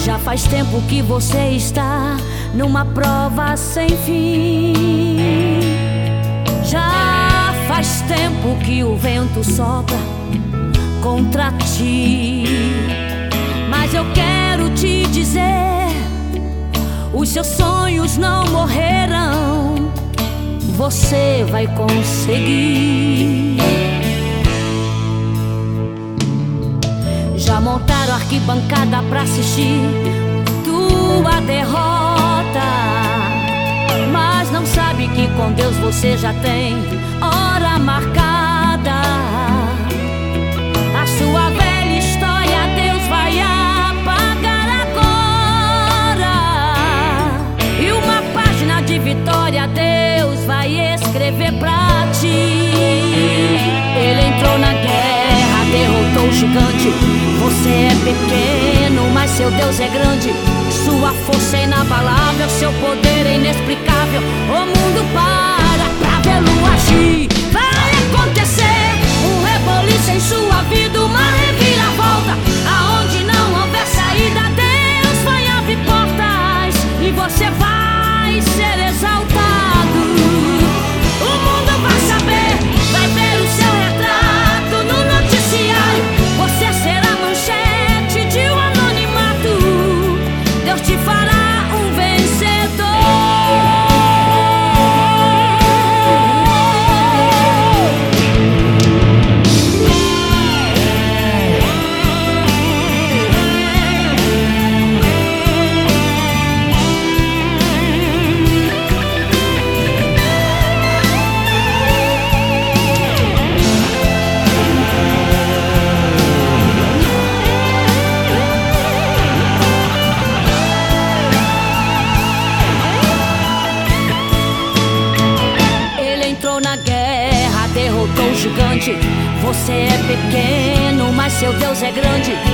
Já faz tempo que você está numa prova sem fim. Já faz tempo que o vento sopra contra ti. Mas eu quero te dizer, os seus sonhos não morrerão. Você vai conseguir. Já montaram arquibancada pra assistir tua derrota, mas não sabe que com Deus você já tem hora marcada. A sua velha história Deus vai apagar agora, e uma página de vitória Deus vai escrever pra ti. Ele entrou na guerra, derrotou o gigante. Você é pequeno, mas seu Deus é grande. Sua força é inabalável, seu poder é inexplicável. O mundo para pra vê-lo agir. Vai acontecer um reboliço em sua vida, uma reviravolta. Aonde não houver saída, Deus vai abrir portas e você vai ser exaltado. O mundo vai saber, vai ver o seu retrato no noticiário. Você será manchete de um anonimato. Deus te fará um gigante. Você é pequeno, mas seu Deus é grande.